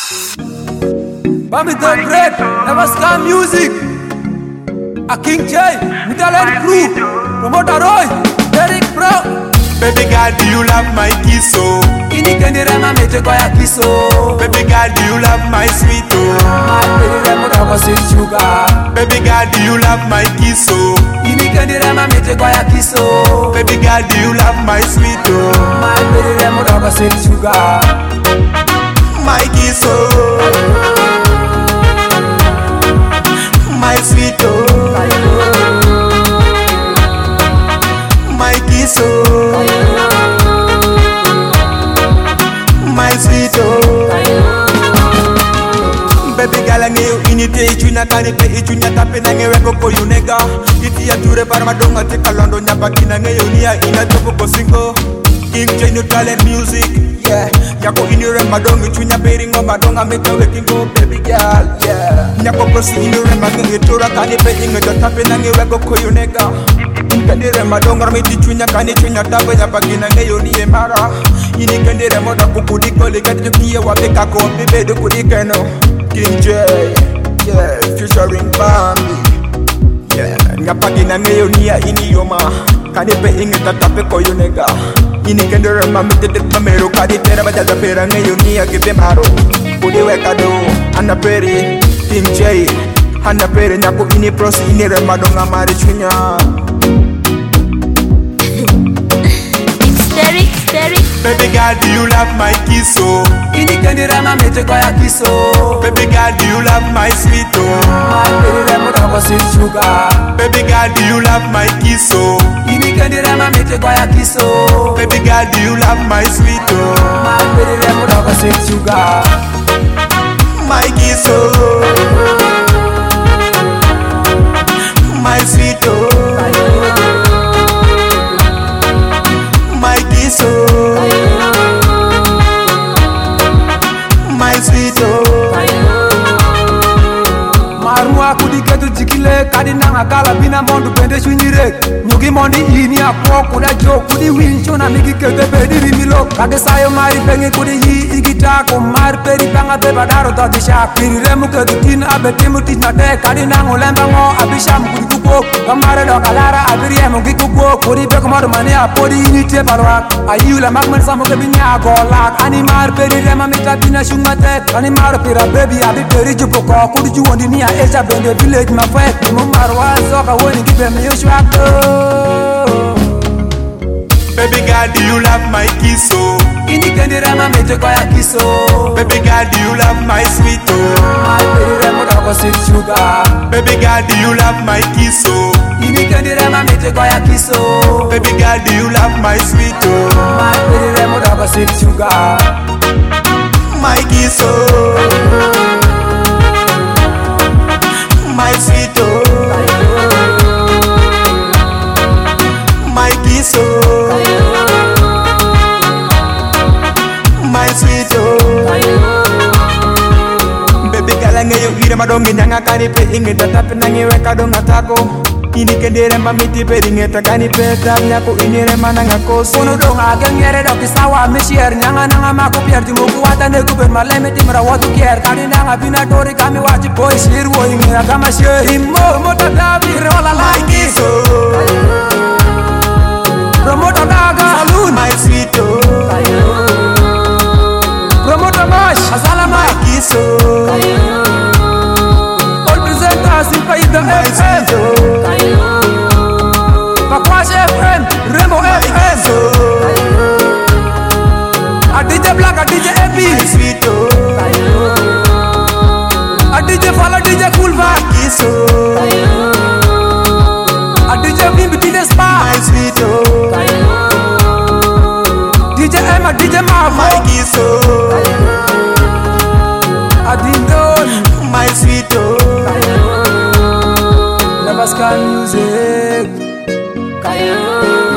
Bami the Great, Namaskar Music, a King J, Mitalan Crew, Promoter Roy, Derek Pro. Baby girl, do you love my kiss oh? Ini kendi rema meje koya kiso. Baby girl, do you love my sweet oh? My baby rema doko sin sugar. Baby girl, do you love my kiss oh? Ini kendi rema meje koya kiso. Baby girl, do you love my sweet oh? My baby rema doko sin sugar. My kiss oh, my sweet oh, my kiss oh, my sweet oh. Baby girl, I knew you need to eat you, not carry pay you, not happen, and you ever call you nigga. If you are to the Parmadonga, take a London, Yapakina, in a Topo single. King J, no talent music, yeah. Yako in your Madonga, Chunya Bering on Madonga, make a waking go, baby girl, yeah. Yako proceed in your Madonga, Tora Kani paying it, happen, and you ever call you nigga. Kandere Madonga, make the Chunya Kani, Chunya Taba, Yapakina, Yoni, Mara. In the Kandere Moda Kukudi, Kolik, to Kia, Wabeka, Baby, the Kudikano. King J, yeah, featuring Bambi, yeah. Yapakina, Neonia, Inioma. Kani paying it, tape ko you nigga. Ini kendere mami tete mamero kadi tera bajaga pera ngayo niya give maro. Kudi weka do ana peri King J ana peri nyako ini prosi ini remadonga mari chunya. Baby girl, do you love my kiss oh? Ini kendere mami meje koya kiso. Baby girl, do you love my sweet oh? My baby rema doko sin sugar. Baby girl, do you love my kiss oh? Ini kendi rema meje koya kiso. Baby girl, do you love my sweet oh? My baby rema doko sin sugar. My kiss oh, my sweet oh, my kiss oh, my sweet oh. Marua kudi ketu jikile kadi nanga kala bina mondu pende shunyire. Nyugi mondi ini akwo kuda jo kudi wincho na migi kete pedi rimilo. Kage sayo mari pengi kudi yi igita ko mar peri panga beba daro tati shak. Piri remu ketu tin abe timu tit na te kadi nango lemba ngo abisham kudi kuko. Kamare do kalara abiri emu kikuko. Kudi beko modu mani apodi ini te palwak. Ayula magmen samu ke binya golak. Ani mar peri rema mita bina shumate. Ani mar pira baby abi peri jupoko. Kudi juwondi niya eja bende village my fight. Mu marwa soka woni kibe mi yoshwako. Baby girl, do you love my kiss oh? Ini kendi rema meje koya kiso. Baby girl, do you love my sweet oh? My baby rema doko sin sugar. Baby girl, do you love my kiss oh? Ini kendi rema meje koya kiso. Baby girl, do you love my sweet oh? My baby rema doko sin sugar. My kiss oh, my sweet oh, my kiss oh, my sweet oh. Baby girl, I ngayo ira madongi nyanga kani pe inge tatape nangi weka donga tako. Ini kendere mamiti pe ringe takani pe tap nyako ini rema nanga kosi. Kono donga gengere doki sawa mishier nyanga nanga maku pier timu kuwata ne kuben maleme timra watu kier kani nanga bina tori kami waji boy shir wo inge kama shir imo mota davi rola like so. Promoter daga saloon My sweet oh, Promoter mash azalama my kiss oh, all presenters in Paida my FM sweet oh, Pakwash FM Remo FM a DJ Black a DJ Epi my sweet oh, a DJ Fala DJ Cool Vibe kiss oh, a DJ Bimbi DJ Spa my sweet oh, DJ Emma DJ Marvo my kiss oh, a Dindon my sweet oh. Namaskar Music.